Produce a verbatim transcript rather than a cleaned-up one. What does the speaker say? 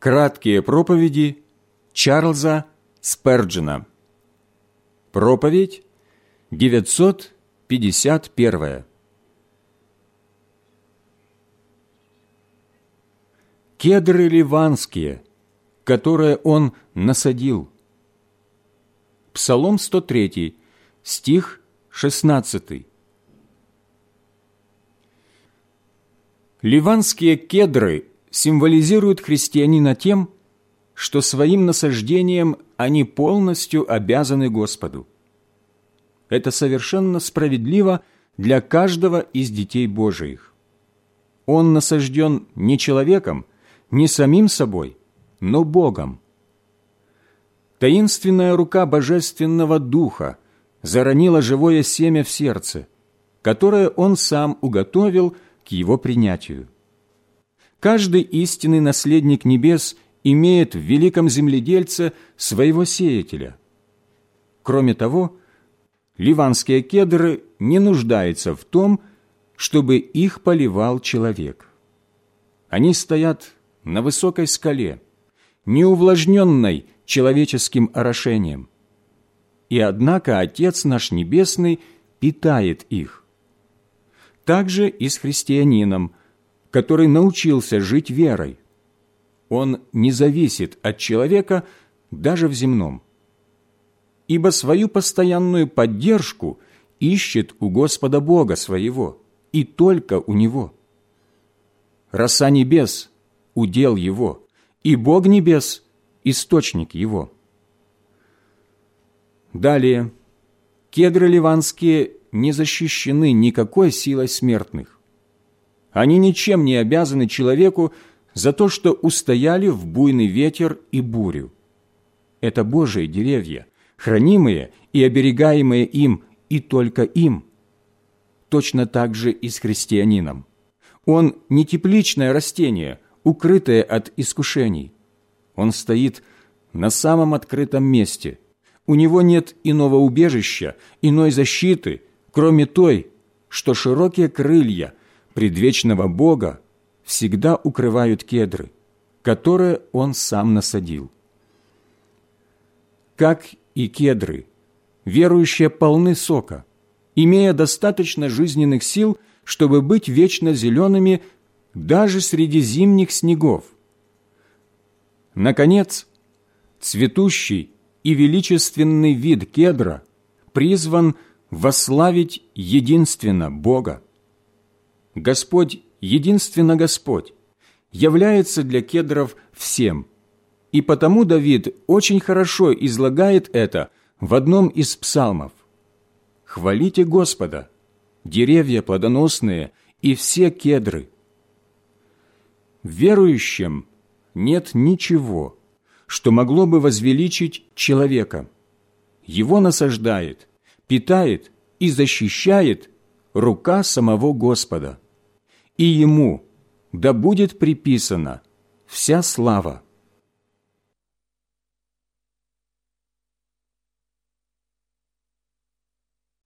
Краткие проповеди Чарльза Сперджена. Проповедь девятьсот пятьдесят первая. Кедры ливанские, которые он насадил. Псалом сто три, стих шестнадцатый. Ливанские кедры символизируют христианина тем, что своим насаждением они полностью обязаны Господу. Это совершенно справедливо для каждого из детей Божиих. Он насажден не человеком, не самим собой, но Богом. Таинственная рука Божественного Духа заронила живое семя в сердце, которое Он сам уготовил к его принятию. Каждый истинный наследник небес имеет в великом земледельце своего сеятеля. Кроме того, ливанские кедры не нуждаются в том, чтобы их поливал человек. Они стоят на высокой скале, не увлажненной человеческим орошением. И однако Отец наш Небесный питает их. Так же и с христианином, который научился жить верой. Он не зависит от человека даже в земном, ибо свою постоянную поддержку ищет у Господа Бога своего, и только у Него. Роса небес – удел Его, и Бог небес – источник Его. Далее, кедры ливанские не защищены никакой силой смертных. Они ничем не обязаны человеку за то, что устояли в буйный ветер и бурю. Это Божии деревья, хранимые и оберегаемые им, и только им. Точно так же и с христианином. Он не тепличное растение, укрытое от искушений. Он стоит на самом открытом месте. У него нет иного убежища, иной защиты, кроме той, что широкие крылья предвечного Бога всегда укрывают кедры, которые Он сам насадил. Как и кедры, верующие полны сока, имея достаточно жизненных сил, чтобы быть вечно зелеными даже среди зимних снегов. Наконец, цветущий и величественный вид кедра призван восславить единственно Бога. Господь, единственно Господь, является для кедров всем, и потому Давид очень хорошо излагает это в одном из псалмов. «Хвалите Господа, деревья плодоносные и все кедры». В верующем нет ничего, что могло бы возвеличить человека. Его насаждает, питает и защищает рука самого Господа, и Ему да будет приписана вся слава.